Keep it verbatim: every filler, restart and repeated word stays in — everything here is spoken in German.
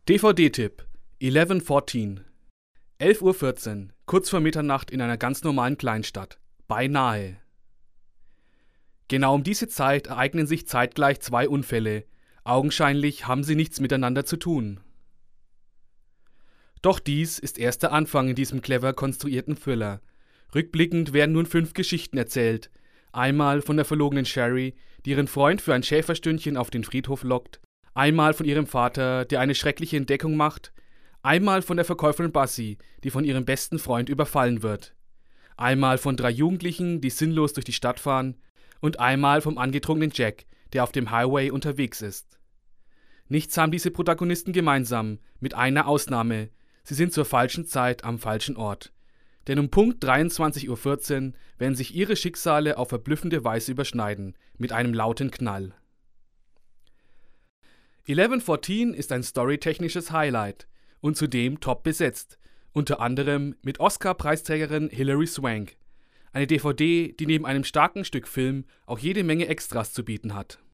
D V D-Tipp elf vierzehn elf Uhr vierzehn, kurz vor Mitternacht in einer ganz normalen Kleinstadt. Beinahe. Genau um diese Zeit ereignen sich zeitgleich zwei Unfälle. Augenscheinlich haben sie nichts miteinander zu tun. Doch dies ist erst der Anfang in diesem clever konstruierten Thriller. Rückblickend werden nun fünf Geschichten erzählt. Einmal von der verlogenen Sherry, die ihren Freund für ein Schäferstündchen auf den Friedhof lockt. Einmal von ihrem Vater, der eine schreckliche Entdeckung macht. Einmal von der Verkäuferin Bassie, die von ihrem besten Freund überfallen wird. Einmal von drei Jugendlichen, die sinnlos durch die Stadt fahren. Und einmal vom angetrunkenen Jack, der auf dem Highway unterwegs ist. Nichts haben diese Protagonisten gemeinsam, mit einer Ausnahme. Sie sind zur falschen Zeit am falschen Ort. Denn um Punkt dreiundzwanzig Uhr vierzehn werden sich ihre Schicksale auf verblüffende Weise überschneiden, mit einem lauten Knall. elf vierzehn ist ein storytechnisches Highlight und zudem top besetzt, unter anderem mit Oscar-Preisträgerin Hilary Swank. Eine D V D, die neben einem starken Stück Film auch jede Menge Extras zu bieten hat.